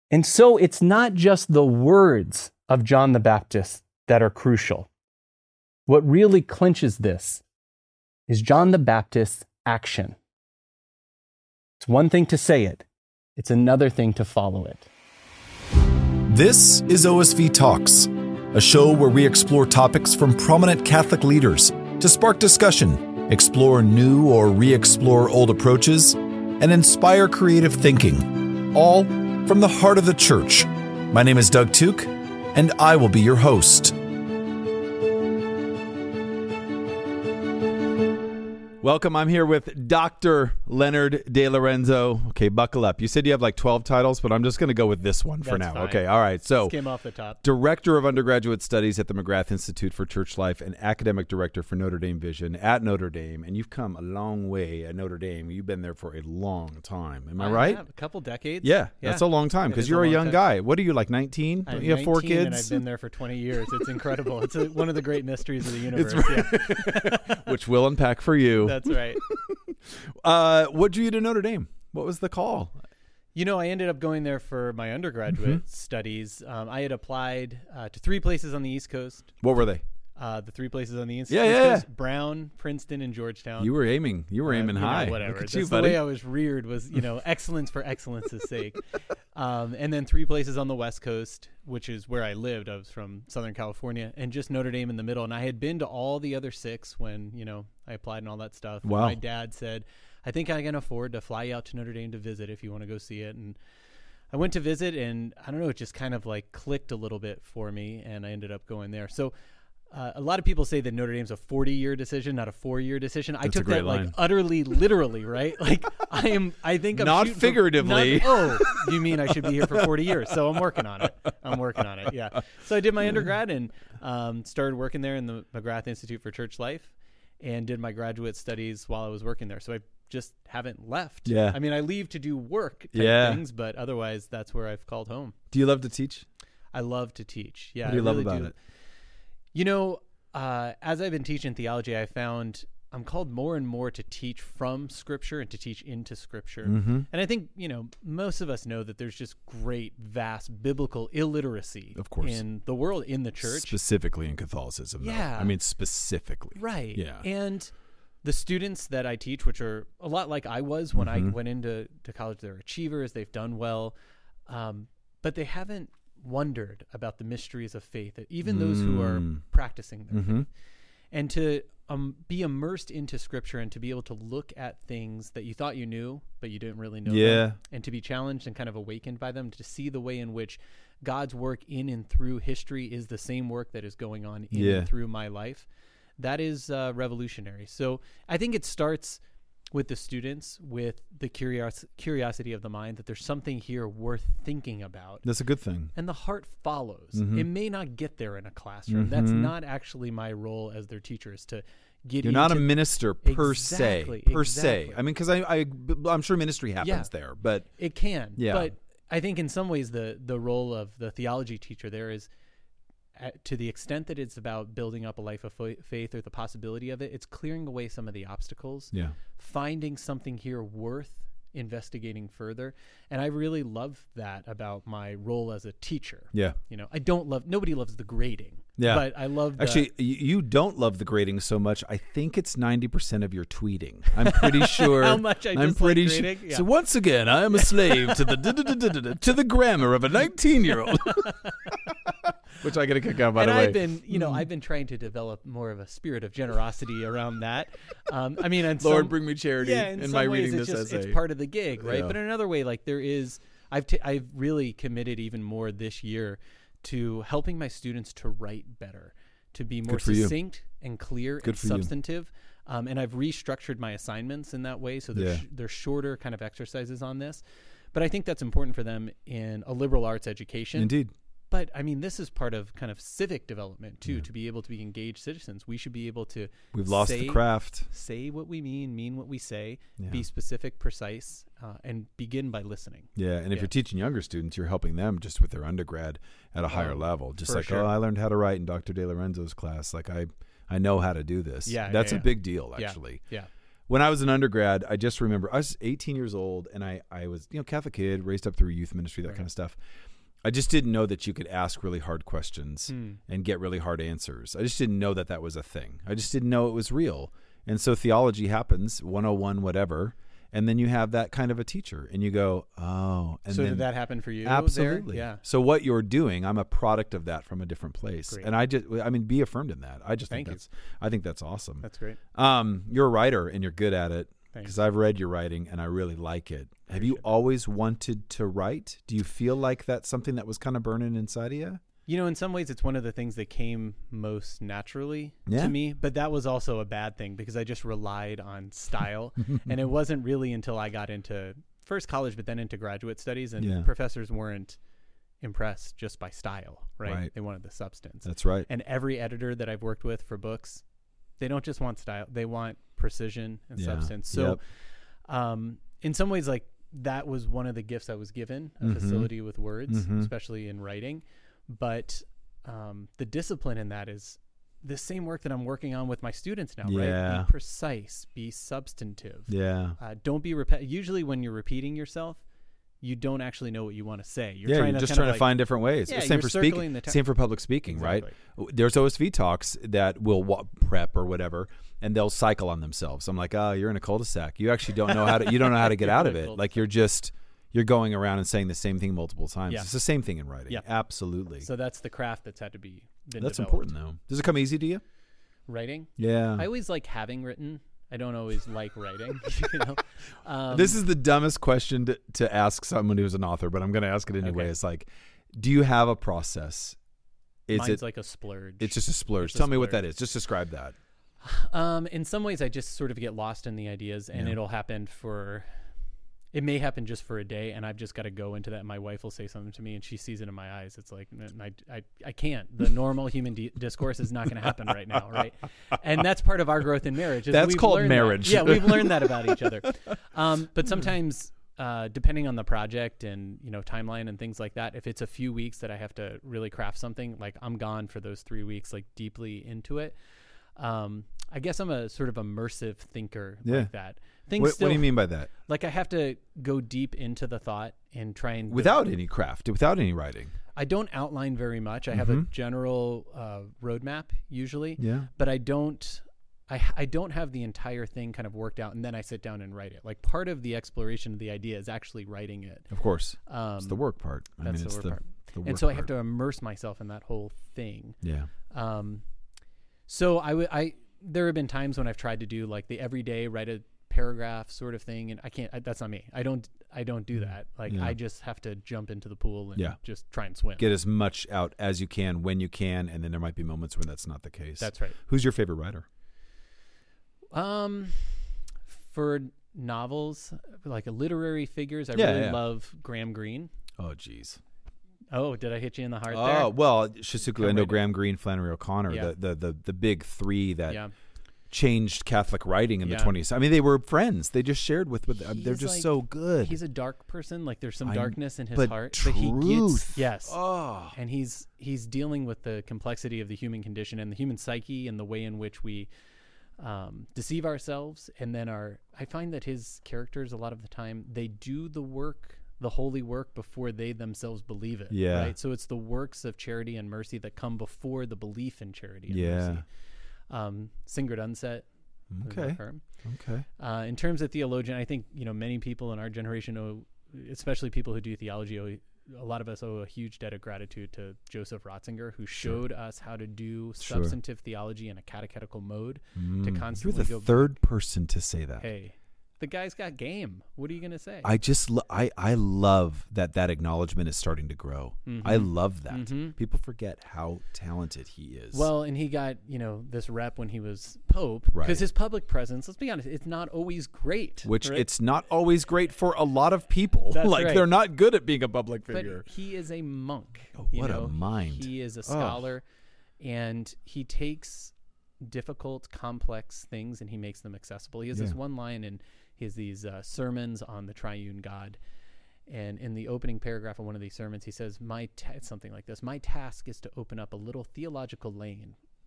And so it's not just the words of John the Baptist that are crucial. What really clinches this is John the Baptist's action. It's one thing to say it. It's another thing to follow it. This is OSV Talks, a show where we explore topics from prominent Catholic leaders to spark discussion, explore new or re-explore old approaches, and inspire creative thinking, all from the heart of the Church. My name is Doug Tuke, and I will be your host. Welcome. I'm here with Dr. Leonard DeLorenzo. Okay, buckle up. You said you have like 12 titles, but I'm just going to go with this one for now. Fine. Okay, all right. So, skim off the top. Director of Undergraduate Studies at the McGrath Institute for Church Life and Academic Director for Notre Dame Vision at Notre Dame. And you've come a long way at Notre Dame. You've been there for a long time. Am I right? Have a couple decades. Yeah, that's a long time because you're a young guy. What are you, like 19? I'm You have 4 kids? and I've been there for 20 years. It's incredible. It's one of the great mysteries of the universe. Which we'll unpack for you. That's right. What drew you to Notre Dame? What was the call? You know, I ended up going there for my undergraduate studies. I had applied to 3 places on the East Coast. What were they? The 3 places on the East Yeah. Coast: Brown, Princeton, and Georgetown. You were aiming high. Whatever. Look at That's you, the buddy. way I was reared was, excellence for excellence's sake. And then 3 places on the West Coast, which is where I lived. I was from Southern California, and just Notre Dame in the middle. And I had been to all the other 6 when, I applied and all that stuff. Wow. And my dad said, I think I can afford to fly you out to Notre Dame to visit if you want to go see it. And I went to visit, and I don't know, it just kind of like clicked a little bit for me, and I ended up going there. So a lot of people say that Notre Dame's a 40-year decision, not a 4-year decision. I took that like utterly literally, right? Like I think I'm not figuratively. You mean I should be here for 40 years? So I'm working on it. Yeah. So I did my undergrad and started working there in the McGrath Institute for Church Life, and did my graduate studies while I was working there. So I just haven't left. Yeah. I mean, I leave to do work type things, but otherwise that's where I've called home. Do you love to teach? I love to teach. Yeah. What do you love about it? As I've been teaching theology, I found I'm called more and more to teach from Scripture and to teach into Scripture. Mm-hmm. And I think, most of us know that there's just great, vast biblical illiteracy Of course. in the world, in the church. Specifically in Catholicism, though. Yeah. I mean, specifically. Right. Yeah. And the students that I teach, which are a lot like I was when I went into college, they're achievers, they've done well, but they haven't wondered about the mysteries of faith, even those who are practicing their faith. And to be immersed into Scripture and to be able to look at things that you thought you knew, but you didn't really know them, and to be challenged and kind of awakened by them, to see the way in which God's work in and through history is the same work that is going on in and through my life. That is revolutionary. So I think it starts with the students, with the curiosity of the mind, that there's something here worth thinking about. That's a good thing. And the heart follows. It may not get there in a classroom. That's not actually my role as their teacher, is to get You're not a minister per se. I mean, because I'm sure ministry happens there, but it can. Yeah. But I think in some ways the role of the theology teacher there is, to the extent that it's about building up a life of faith or the possibility of it, it's clearing away some of the obstacles, finding something here worth investigating further. And I really love that about my role as a teacher. Yeah. Nobody loves the grading. Yeah. But I love Actually, you don't love the grading so much. I think it's 90% of your tweeting. I'm pretty sure. How much I dislike grading? Yeah. So once again, I am a slave to the grammar of a 19-year-old. Which I get a kick out, by the way. I've been trying to develop more of a spirit of generosity around that. Lord, bring me charity in my reading this essay. It's part of the gig, right? Yeah. But in another way, like I've really committed even more this year to helping my students to write better, to be more succinct and clear and substantive. And I've restructured my assignments in that way, so they're shorter kind of exercises on this. But I think that's important for them in a liberal arts education. Indeed. But this is part of kind of civic development too, to be able to be engaged citizens. We should be able to lost the craft. Say what we mean what we say, be specific, precise, and begin by listening. Yeah, and if you're teaching younger students, you're helping them just with their undergrad at a higher level. Just like, I learned how to write in Dr. DeLorenzo's class. Like I know how to do this. Yeah, That's a big deal, actually. Yeah. When I was an undergrad, I just remember I was 18 years old, and I was, Catholic kid, raised up through youth ministry, that kind of stuff. I just didn't know that you could ask really hard questions and get really hard answers. I just didn't know that that was a thing. I just didn't know it was real. And so theology happens, 101, whatever. And then you have that kind of a teacher, and you go, oh. And so then, did that happen for you? absolutely. There? Yeah. So what you're doing, I'm a product of that from a different place. Great. And be affirmed in that. I think that's awesome. That's great. You're a writer, and you're good at it. Thanks. Because I've read your writing, and I really like it. Have you always wanted to write? Do you feel like that's something that was kind of burning inside of you? In some ways, it's one of the things that came most naturally to me. But that was also a bad thing because I just relied on style. And it wasn't really until I got into first college, but then into graduate studies, and professors weren't impressed just by style, right? They wanted the substance. That's right. And every editor that I've worked with for books, they don't just want style. They want precision and substance. So in some ways, like that was one of the gifts I was given, a facility with words, especially in writing. But the discipline in that is the same work that I'm working on with my students now, right? Be precise, be substantive. Don't be usually when you're repeating yourself, you don't actually know what you want to say. You're just trying to find different ways. Same for speaking. Same for public speaking, exactly. Right? There's OSV talks that will prep or whatever, and they'll cycle on themselves. I'm like, oh, you're in a cul-de-sac. You actually don't know how to get out of it. Like you're going around and saying the same thing multiple times. It's the same thing in writing. Absolutely. So that's the craft that's had to be been That's developed. important though. Does it come easy to you? Writing? Yeah. I always like having written. I don't always like writing. This is the dumbest question to ask someone who's an author, but I'm going to ask it anyway. Okay. It's like, do you have a process? Mine's like a splurge. It's just a splurge. Tell me what that is. Just describe that. In some ways, I just sort of get lost in the ideas, and it may happen just for a day, and I've just got to go into that. My wife will say something to me, and she sees it in my eyes. It's like, I can't. The normal human discourse is not going to happen right now, right? And that's part of our growth in marriage. That's called marriage. Yeah, we've learned that about each other. But sometimes, depending on the project and timeline and things like that, if it's a few weeks that I have to really craft something, like I'm gone for those 3 weeks, like deeply into it. I guess I'm a sort of immersive thinker like that. What do you mean by that? Like I have to go deep into the thought and try and without any craft, without any writing. I don't outline very much. I have a general roadmap usually, but I don't have the entire thing kind of worked out, and then I sit down and write it. Like part of the exploration of the idea is actually writing it. Of course, it's the work part. That's the work part. And so I have to immerse myself in that whole thing. Yeah. So there have been times when I've tried to do like the everyday write a paragraph sort of thing, and I can't. That's not me. I don't do that. Like I just have to jump into the pool and just try and swim. Get as much out as you can when you can, and then there might be moments when that's not the case. That's right. Who's your favorite writer? For novels, like literary figures, I really love Graham Greene. Oh, geez. Oh, did I hit you in the heart there? Oh, well, Shizuku Endo, Graham Greene, Flannery O'Connor, the big three that changed Catholic writing in the 20s. I mean, they were friends. They just shared with they're just like, so good. He's a dark person. Like there's some darkness in his heart. Truth. But he gets, and he's dealing with the complexity of the human condition and the human psyche and the way in which we deceive ourselves. And then I find that his characters, a lot of the time, they do the work, the holy work, before they themselves believe it. Yeah. Right. So it's the works of charity and mercy that come before the belief in charity and mercy. Sigrid Undset. Okay. In terms of theologian, I think many people in our generation owe, especially people who do theology, a lot of us owe a huge debt of gratitude to Joseph Ratzinger, who showed us how to do substantive theology in a catechetical mode to constantly You're the third person to say that. Hey, the guy's got game. What are you going to say? I love that acknowledgement is starting to grow. I love that. People forget how talented he is. Well, and he got, this rep when he was Pope, because his public presence, let's be honest, it's not always great. It's not always great for a lot of people. That's like they're not good at being a public figure. But he is a monk. Oh, what a mind. He is a scholar, and he takes difficult, complex things and he makes them accessible. He has this one line in these sermons on the triune God, and in the opening paragraph of one of these sermons he says, it's something like this: my task is to open up a little theological lane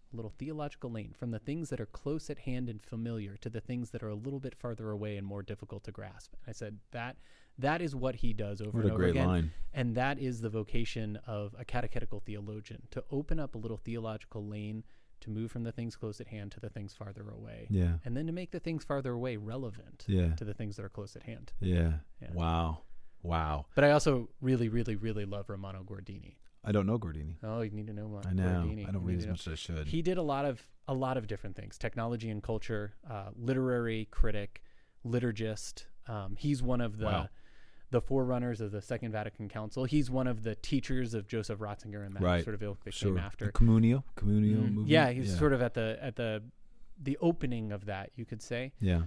a little theological lane from the things that are close at hand and familiar to the things that are a little bit farther away and more difficult to grasp. And I said that is what he does over and over again. What a great line. And that is the vocation of a catechetical theologian, to open up a little theological lane to move from the things close at hand to the things farther away. Yeah. And then to make the things farther away relevant Yeah. to the things that are close at hand. Yeah. Yeah. Wow. But I also really, really, really love Romano Guardini. I don't know Guardini. Oh, you need to know Guardini. I know. Guardini. I don't You read need as to know. much as I should. He did a lot of different things: technology and culture, literary critic, liturgist. He's one of the forerunners of the Second Vatican Council. He's one of the teachers of Joseph Ratzinger and that sort of ilk that came after. The Communio movement. Yeah, he's sort of at the opening of that, you could say. Yeah.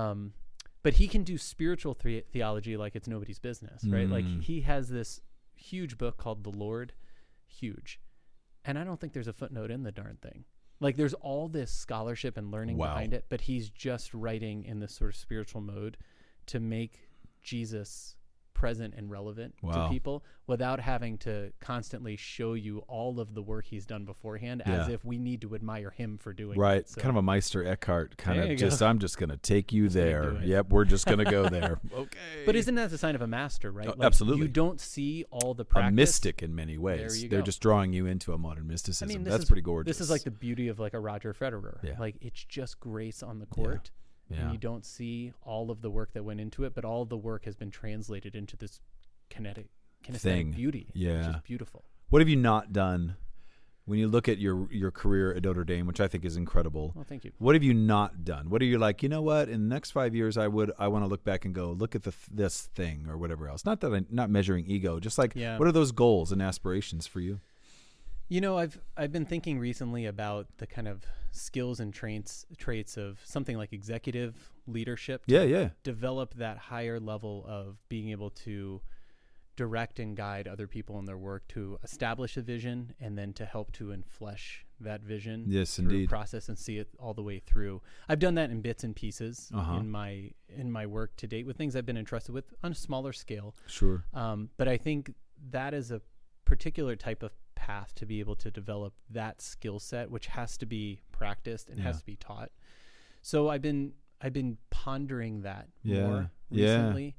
But he can do spiritual theology like it's nobody's business, right? Like he has this huge book called The Lord, huge. And I don't think there's a footnote in the darn thing. Like there's all this scholarship and learning behind it, but he's just writing in this sort of spiritual mode to make Jesus present and relevant to people without having to constantly show you all of the work he's done beforehand as if we need to admire him for doing it. So, kind of a Meister Eckhart kind There of you just, go. I'm just going to take you Just gonna there. do it. Yep, we're just going to go there. Okay. but isn't that the sign of a master, right? Oh, Like, absolutely. You don't see all the practice. A mystic in many ways. There you They're go. just drawing you into a modern mysticism. I mean, That's pretty gorgeous. This is like the beauty of like a Roger Federer. Yeah. Like it's just grace on the court. Yeah. And you don't see all of the work that went into it, but all of the work has been translated into this kinesthetic beauty, which Yeah. is beautiful. What have you not done when you look at your career at Notre Dame, which I think is incredible? Well, thank you. What have you not done? What are you like, you know what, in the next 5 years I want to look back and go, look at this thing or whatever else. Not that I'm not measuring ego, just like what are those goals and aspirations for you? You know, I've been thinking recently about the kind of skills and traits of something like executive leadership. Yeah. Develop that higher level of being able to direct and guide other people in their work, to establish a vision and then to help to enflesh that vision. Yes, through indeed. process and see it all the way through. I've done that in bits and pieces Uh-huh. in my work to date with things I've been entrusted with on a smaller scale. Sure. But I think that is a particular type of path to be able to develop that skill set, which has to be practiced and has to be taught. So I've been pondering that more recently.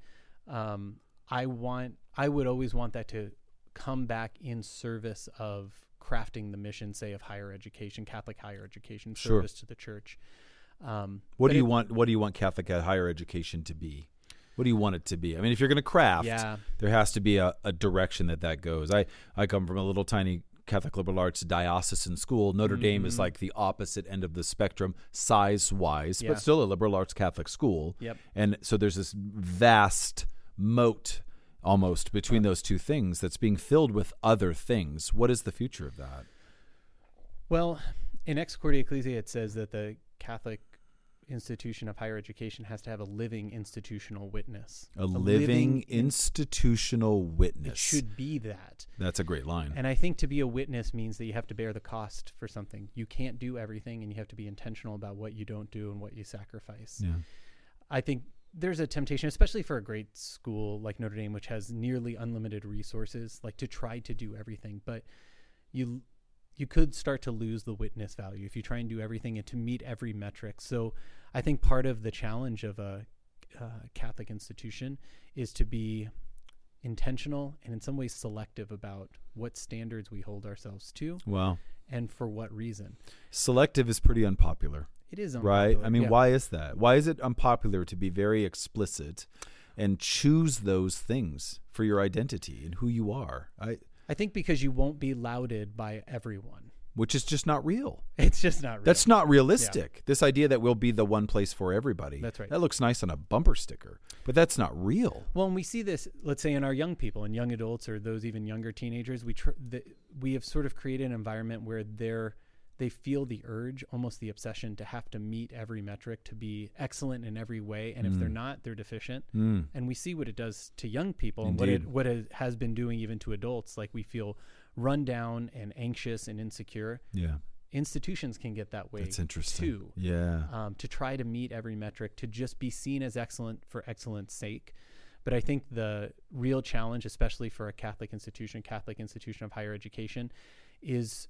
I would always want that to come back in service of crafting the mission, say, of higher education, Catholic higher education, service to the church. What do you want Catholic higher education to be? What do you want it to be? I mean, if you're going to craft, there has to be a direction that goes. I come from a little tiny Catholic liberal arts diocesan school. Notre Dame is like the opposite end of the spectrum size-wise, but still a liberal arts Catholic school. Yep. And so there's this vast moat almost between those two things that's being filled with other things. What is the future of that? Well, in Ex Cordia Ecclesiae, it says that the Catholic institution of higher education has to have a living institutional witness. A living institutional witness. It should be that. That's a great line. And I think to be a witness means that you have to bear the cost for something. You can't do everything, and you have to be intentional about what you don't do and what you sacrifice. Yeah. I think there's a temptation, especially for a great school like Notre Dame, which has nearly unlimited resources, like to try to do everything. But you could start to lose the witness value if you try and do everything and to meet every metric. So I think part of the challenge of a Catholic institution is to be intentional and in some ways selective about what standards we hold ourselves to. Wow. And for what reason. Selective is pretty unpopular. It is unpopular. Right? I mean, why is that? Why is it unpopular to be very explicit and choose those things for your identity and who you are? I think because you won't be lauded by everyone. Which is just not real. It's just not real. That's not realistic. Yeah. This idea that we'll be the one place for everybody. That's right. That looks nice on a bumper sticker, but that's not real. Well, and we see this, let's say, in our young people and young adults or those even younger teenagers. We have sort of created an environment where they feel the urge, almost the obsession, to have to meet every metric, to be excellent in every way. And if they're not, they're deficient. And we see what it does to young people. Indeed. And what it has been doing even to adults. Like we feel run down and anxious and insecure. Yeah. Institutions can get that way. That's interesting. Too. Yeah. To try to meet every metric, to just be seen as excellent for excellence sake. But I think the real challenge, especially for a Catholic institution of higher education, is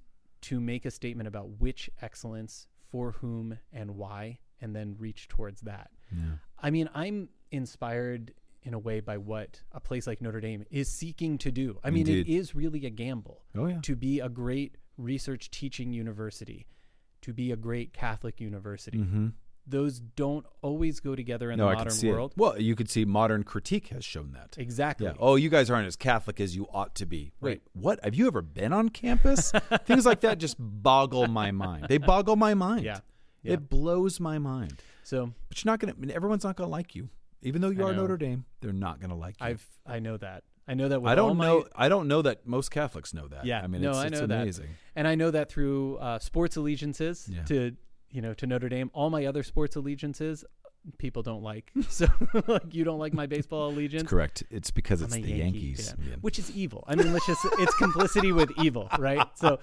to make a statement about which excellence, for whom, and why, and then reach towards that. Yeah. I mean, I'm inspired in a way by what a place like Notre Dame is seeking to do. I mean, Indeed. it is really a gamble Oh, yeah. to be a great research teaching university, to be a great Catholic university. Mm-hmm. Those don't always go together in the I can modern see world. it. Well, you could see modern critique has shown that. Exactly. Yeah. Oh, you guys aren't as Catholic as you ought to be. Wait, Right. what? Have you ever been on campus? Things like that just boggle my mind. They boggle my mind. Yeah. It blows my mind. So But you're not going to, everyone's not going to like you. Even though you I are know. Notre Dame, they're not going to like you. I know that. I know that with I all don't my, know. I don't know that most Catholics know that. Yeah, I mean, no, it's, I it's know that. amazing. And I know that through sports allegiances Yeah. to Notre Dame. All my other sports allegiances, people don't like. So like, you don't like my baseball allegiance. Correct. It's because I'm it's a the Yankee Yankees. fan, Yeah. which is evil. I mean, it's complicity with evil, right? So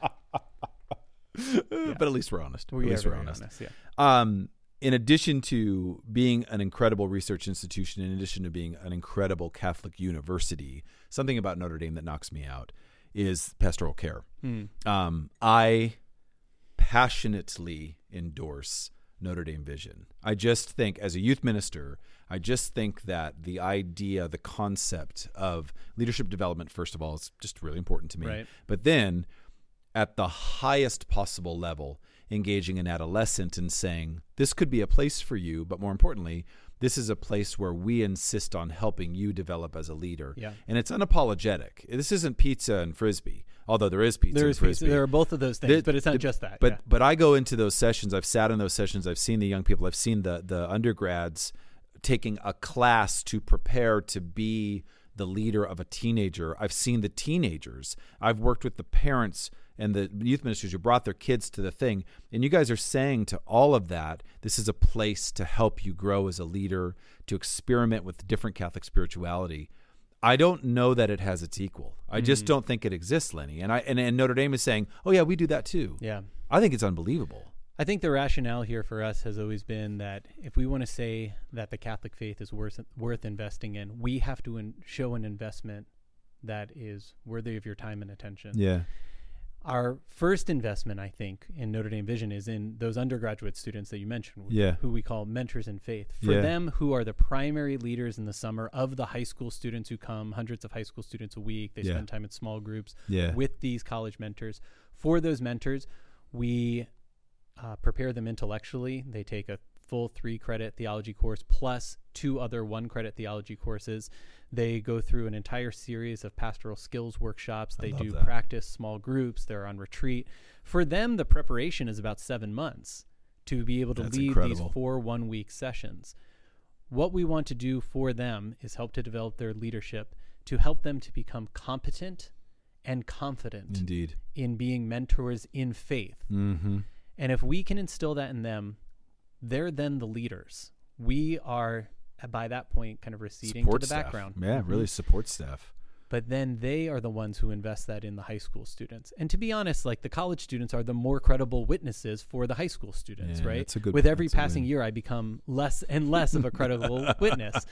But at least we're honest. we at are least we're very honest. honest. Yeah. In addition to being an incredible research institution, in addition to being an incredible Catholic university, something about Notre Dame that knocks me out is pastoral care. I passionately endorse Notre Dame Vision. I just think, as a youth minister, I just think that the idea, the concept of leadership development, first of all, is just really important to me. Right. But then, at the highest possible level, engaging an adolescent and saying, this could be a place for you, but more importantly, this is a place where we insist on helping you develop as a leader. Yeah. And it's unapologetic. This isn't pizza and Frisbee, although there is pizza There and is Frisbee. there are both of those things, but it's not just that. But yeah. but I go into those sessions. I've sat in those sessions. I've seen the young people. I've seen the undergrads taking a class to prepare to be the leader of a teenager. I've seen the teenagers. I've worked with the parents and the youth ministers who brought their kids to the thing. And you guys are saying to all of that, this is a place to help you grow as a leader, to experiment with different Catholic spirituality. I don't know that it has its equal. I just don't think it exists, Lenny. And Notre Dame is saying, oh yeah, we do that too. Yeah. I think it's unbelievable. I think the rationale here for us has always been that if we want to say that the Catholic faith is worth investing in, we have to show an investment that is worthy of your time and attention. Yeah. Our first investment, I think, in Notre Dame Vision is in those undergraduate students that you mentioned, Yeah. who we call mentors in faith. For Yeah. them, who are the primary leaders in the summer of the high school students who come, hundreds of high school students a week. They Yeah. spend time in small groups Yeah. with these college mentors. For those mentors, we prepare them intellectually. They take a full 3-credit theology course plus 2 other 1-credit theology courses. They go through an entire series of pastoral skills workshops. They love do that. practice small groups. They're on retreat. For them, the preparation is about 7 months to be able to That's lead incredible. these 4 one-week sessions. What we want to do for them is help to develop their leadership, to help them to become competent and confident Indeed. in being mentors in faith. Mm-hmm. And if we can instill that in them, they're then the leaders. We are, by that point, kind of receding Support to the staff. background. Yeah, Mhm. really support staff. But then they are the ones who invest that in the high school students. And to be honest, like the college students are the more credible witnesses for the high school students, Yeah, right? that's a good With point. every That's a passing good- year, I become less and less of a credible witness.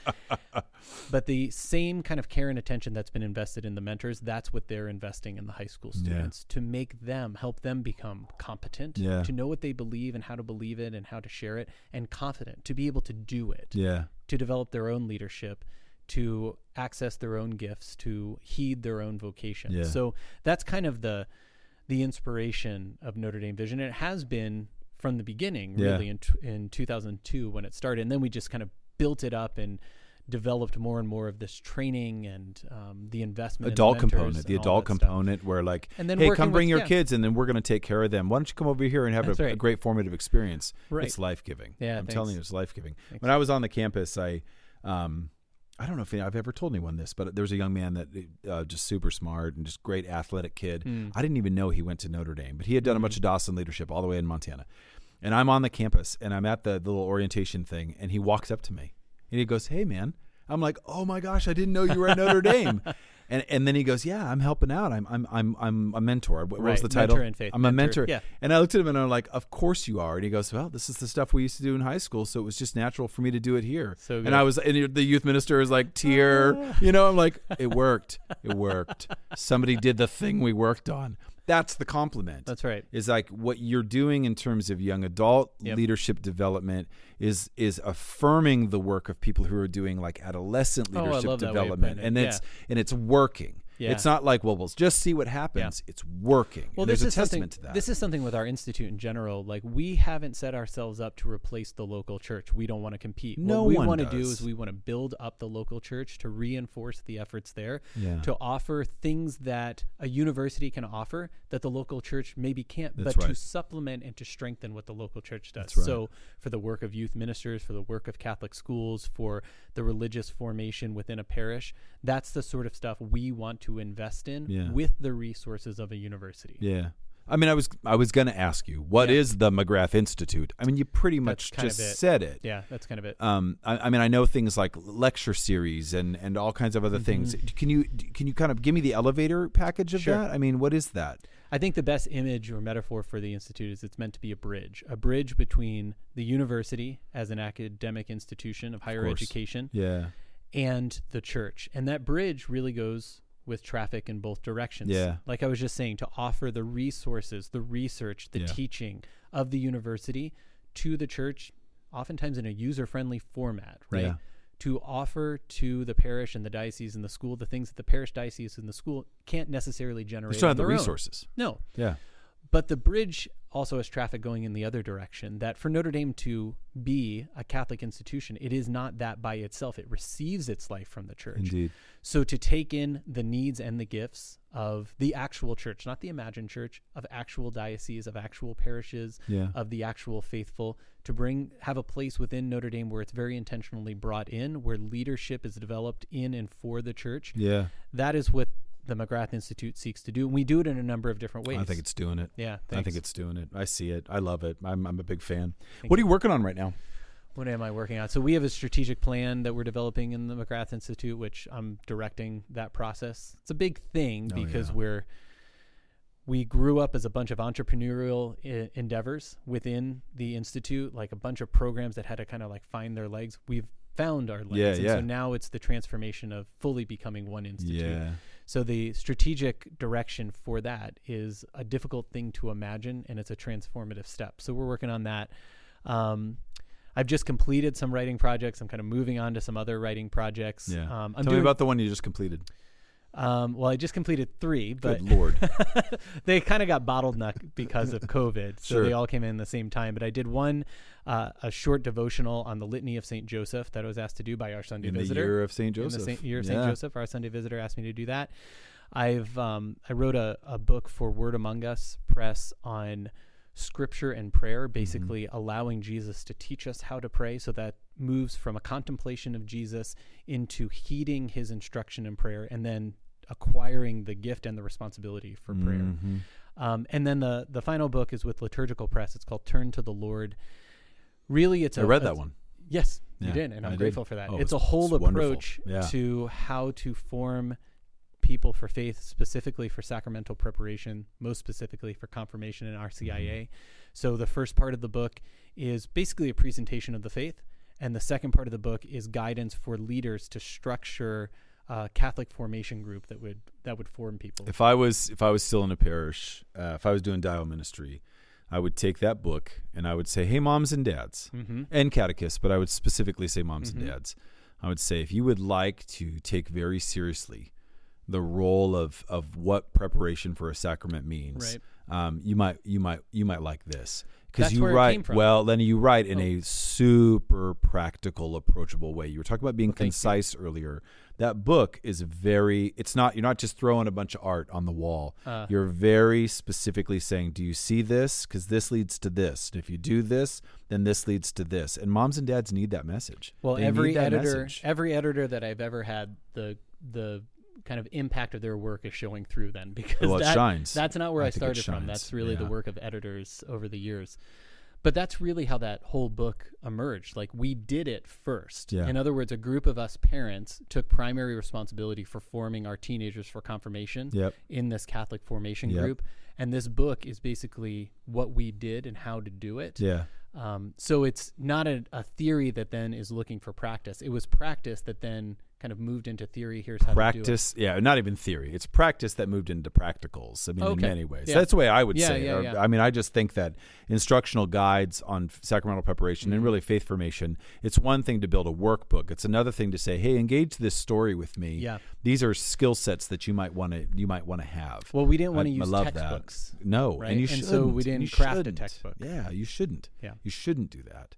But the same kind of care and attention that's been invested in the mentors, that's what they're investing in the high school Yeah. students to make them, help them become competent, Yeah. to know what they believe and how to believe it and how to share it, and confident to be able to do it, Yeah. to develop their own leadership, to access their own gifts, to heed their own vocation. Yeah. So that's kind of the inspiration of Notre Dame Vision. And it has been from the beginning, Yeah. really, in 2002 when it started. And then we just kind of built it up and developed more and more of this training and the investment Adult in the mentors component, the and all adult that stuff. component where like, And then hey, working come bring with- your yeah. kids and then we're going to take care of them. Why don't you come over here and have That's a right. great formative experience? Right. It's life-giving. Yeah, I'm thanks. telling you, it's life-giving. Thanks. When I was on the campus, I don't know if I've ever told anyone this, but there was a young man that just super smart and just great athletic kid. I didn't even know he went to Notre Dame, but he had done a bunch of Dawson leadership all the way in Montana. And I'm on the campus and I'm at the little orientation thing and he walks up to me and he goes, "Hey man." I'm like, "Oh my gosh, I didn't know you were at Notre Dame." And then he goes, "Yeah, I'm helping out. I'm a mentor." What was Right, the title? mentor in faith. I'm a Mentor, mentor. yeah. And I looked at him and I'm like, "Of course you are." And he goes, "Well, this is the stuff we used to do in high school, so it was just natural for me to do it here." So good. And I was, and the youth minister is like, "Tear," you know. I'm like, "It worked. It worked. Somebody did the thing we worked on." That's the compliment. That's right. Is like what you're doing in terms of young adult Yep. leadership development is affirming the work of people who are doing like adolescent Oh, I leadership love that way of development, putting it. and it's working. Yeah. It's not like, well, we'll just see what happens. It's working. Well, And there's a this is testament to that. This is something with our institute in general. Like, we haven't set ourselves up to replace the local church. We don't want to compete. No what we one want to do does. is we want to build up the local church to reinforce the efforts there, Yeah. to offer things that a university can offer that the local church maybe can't, That's but to right. supplement and to strengthen what the local church does. That's right. So for the work of youth ministers, for the work of Catholic schools, for the religious formation within a parish, that's the sort of stuff we want to invest in Yeah. with the resources of a university. Yeah. I mean, I was going to ask you, what is the McGrath Institute? I mean, you pretty much kind just of it. said it. Yeah, that's kind of it. I mean, I know things like lecture series and all kinds of other things. Can you kind of give me the elevator package of Sure. that? I mean, what is that? I think the best image or metaphor for the institute is it's meant to be a bridge between the university as an academic institution of higher course. education Yeah. and the church. And that bridge really goes with traffic in both directions. Yeah. Like I was just saying, to offer the resources, the research, the Yeah. teaching of the university to the church, oftentimes in a user-friendly format, right? Yeah. To offer to the parish and the diocese and the school the things that the parish, diocese, and the school can't necessarily generate. They still have on the their own. resources. No. Yeah. But the bridge also has traffic going in the other direction, that for Notre Dame to be a Catholic institution, it is not that by itself. It receives its life from the church. Indeed. So to take in the needs and the gifts of the actual church, not the imagined church, of actual dioceses, of actual parishes, Yeah. of the actual faithful, to have a place within Notre Dame where it's very intentionally brought in, where leadership is developed in and for the church. Yeah. That is what the McGrath Institute seeks to do. And we do it in a number of different ways. I think it's doing it. Yeah, I thanks. think it's doing it. I see it. I love it. I'm a big fan. What are you working on right now? What am I working on? So we have a strategic plan that we're developing in the McGrath Institute, which I'm directing that process. It's a big thing because we grew up as a bunch of entrepreneurial endeavors within the Institute, like a bunch of programs that had to kind of like find their legs. We've found our legs. And so now it's the transformation of fully becoming one institute. Yeah. So the strategic direction for that is a difficult thing to imagine, and it's a transformative step. So we're working on that. I've just completed some writing projects. I'm kind of moving on to some other writing projects. Yeah. I'm Tell me about the one you just completed. Well, I just completed 3, but Good Lord. they kind of got bottlenecked because of COVID. So Sure. they all came in the same time. But I did one, a short devotional on the Litany of St. Joseph that I was asked to do by our Sunday In the visitor. year of St. Joseph. In the year of St. Yeah. Joseph, our Sunday visitor asked me to do that. I wrote a book for Word Among Us Press on scripture and prayer, basically allowing Jesus to teach us how to pray. So that moves from a contemplation of Jesus into heeding his instruction in prayer, and then acquiring the gift and the responsibility for prayer. And then the final book is with Liturgical Press. It's called Turn to the Lord. Really, I read that one. Yes, Yeah, you did, and I'm I grateful did. for that. Oh, it's a it's whole wonderful. approach Yeah. to how to form people for faith, specifically for sacramental preparation, most specifically for confirmation and RCIA. So the first part of the book is basically a presentation of the faith, and the second part of the book is guidance for leaders to structure a Catholic formation group that would form people. If I was still in a parish, if I was doing dial ministry, I would take that book and I would say, hey, moms and dads, and catechists, but I would specifically say moms and dads. I would say, if you would like to take very seriously the role of what preparation for a sacrament means, you might like this. Because That's you where it write came from. well, then you write in a super practical, approachable way. You were talking about being thank you. concise earlier. That book is you're not just throwing a bunch of art on the wall. You're very specifically saying, do you see this? Because this leads to this. And if you do this, then this leads to this. And moms and dads need that message. Well, They every need that editor, message. every editor that I've ever had, the kind of impact of their work is showing through then, because Well, it shines. that's not where I I think it started from. shines. That's really the Yeah. work of editors over the years. But that's really how that whole book emerged. Like, we did it first. Yeah. In other words, a group of us parents took primary responsibility for forming our teenagers for confirmation Yep. in this Catholic formation Yep. group. And this book is basically what we did and how to do it. Yeah. So it's not a theory that then is looking for practice. It was practice that then kind of moved into theory. Here's how practice. to do it. Yeah, not even theory. It's practice that moved into practicals. I mean, in many ways. Yeah. That's the way I would Yeah, say. yeah, Or, yeah. I mean, I just think that instructional guides on sacramental preparation and really faith formation, it's one thing to build a workbook. It's another thing to say, hey, engage this story with me. Yeah. These are skill sets that you might want to have. Well, we didn't want to I use love textbooks. That. No, right? and you And shouldn't. so we didn't You craft a shouldn't. textbook. Yeah, you shouldn't. Yeah. You shouldn't do that.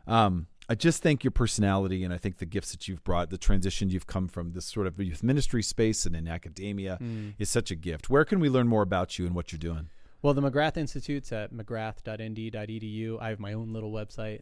I just think your personality and I think the gifts that you've brought, the transition you've come from this sort of youth ministry space and in academia is such a gift. Where can we learn more about you and what you're doing? Well, the McGrath Institute's at mcgrath.nd.edu. I have my own little website,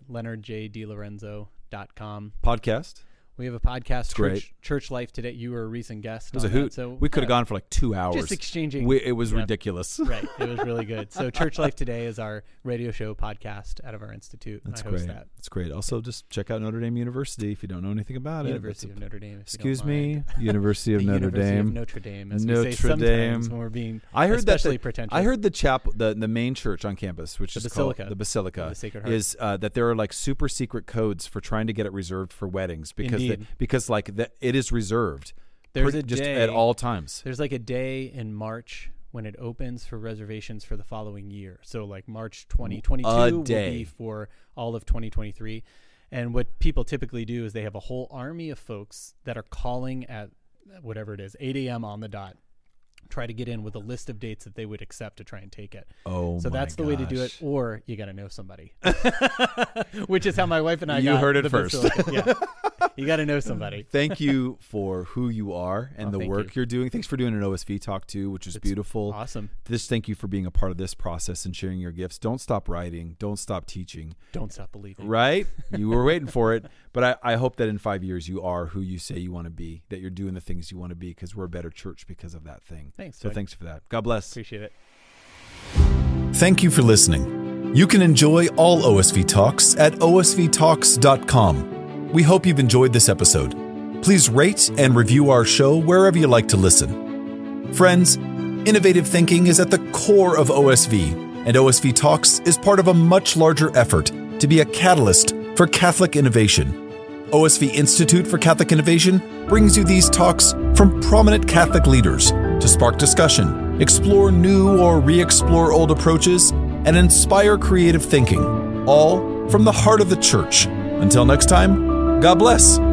leonardjdlorenzo.com. Podcast? We have a podcast, great. Church Life Today. You were a recent guest. It was on a hoot. That, so we could have gone for like 2 hours. just exchanging. It was ridiculous. Right. It was really good. So Church Life Today is our radio show podcast out of our institute. That's I host great. that. That's great. Also, just check out Notre Dame University if you don't know anything about University it. of Notre Dame. Excuse me, University of The Notre University Dame. of Notre Dame, as we Notre say sometimes Dame. when we're being I heard that especially pretentious. I heard the main church on campus, which The is Basilica. called the Basilica, Of the Sacred Heart. is that there are like super secret codes for trying to get it reserved for weddings because Indeed. it is reserved. There's a just day at all times. There's like a day in March when it opens for reservations for the following year. So like March 2022 will day. be for all of 2023. And what people typically do is they have a whole army of folks that are calling at whatever it is, 8 a.m. on the dot, try to get in with a list of dates that they would accept to try and take it. Oh, so my that's the way to do it. gosh. Or you got to know somebody, which is how my wife and I You got heard it the first. Basilica. Yeah. You got to know somebody. Thank you for who you are and Oh, the thank work you. you're doing. Thanks for doing an OSV talk too, which is beautiful. Awesome. Just thank you for being a part of this process and sharing your gifts. Don't stop writing. Don't stop teaching. Don't stop believing. Right? You were waiting for it. But I hope that in 5 years you are who you say you want to be, that you're doing the things you want to be because we're a better church because of that thing. Thanks, So Doug. thanks for that. God bless. Appreciate it. Thank you for listening. You can enjoy all OSV Talks at osvtalks.com. We hope you've enjoyed this episode. Please rate and review our show wherever you like to listen. Friends, innovative thinking is at the core of OSV, and OSV Talks is part of a much larger effort to be a catalyst for Catholic innovation. OSV Institute for Catholic Innovation brings you these talks from prominent Catholic leaders to spark discussion, explore new or re-explore old approaches, and inspire creative thinking, all from the heart of the Church. Until next time, God bless.